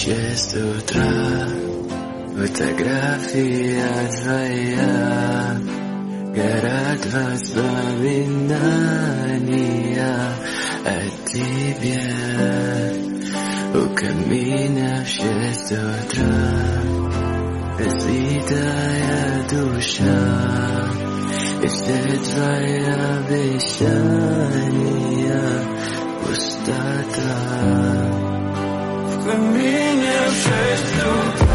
6 утра, фотография твоя, город воспоминания о тебе. У камина в 6 утра разбитая душа, и все твои обещания пустота. В камине в 6 утра